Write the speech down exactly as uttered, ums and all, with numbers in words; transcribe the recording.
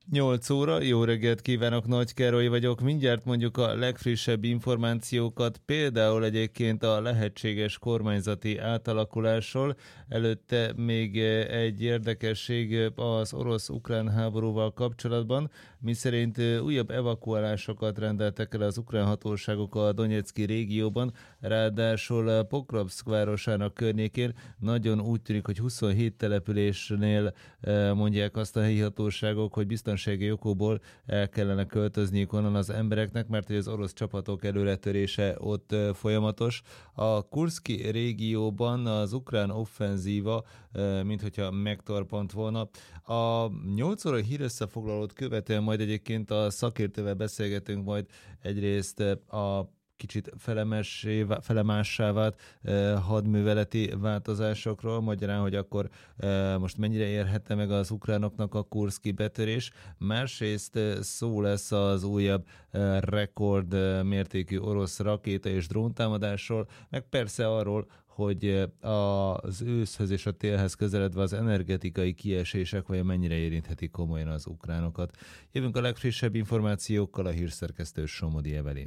nyolc óra, jó reggelt kívánok, Nagy Károly vagyok. Mindjárt mondjuk a legfrissebb információkat, például egyébként a lehetséges kormányzati átalakulásról. Előtte még egy érdekesség az orosz-ukrán háborúval kapcsolatban, miszerint újabb evakuálásokat rendeltek el az ukrán hatóságok a Donetszki régióban, ráadásul Pokrovszk városának környékén. Nagyon úgy tűnik, hogy huszonhét településnél mondják azt a helyi hatóságok, hogy biztonsági okokból el kellene költözniük onnan az embereknek, mert hogy az orosz csapatok előretörése ott folyamatos. A Kurszki régióban az ukrán offenzíva minthogyha megtorpant volna. A nyolc óra hírösszefoglalót követően majd egyébként a szakértővel beszélgetünk majd egyrészt a kicsit felemássá vált eh, hadműveleti változásokról, magyarán, hogy akkor eh, most mennyire érhette meg az ukránoknak a kurszki betörés. Másrészt eh, szó lesz az újabb eh, rekord eh, mértékű orosz rakéta és dróntámadásról, meg persze arról, hogy az őszhöz és a télhez közeledve az energetikai kiesések vajon mennyire érinthetik komolyan az ukránokat. Jövünk a legfrissebb információkkal, a hírszerkesztő Somodi Evelyn.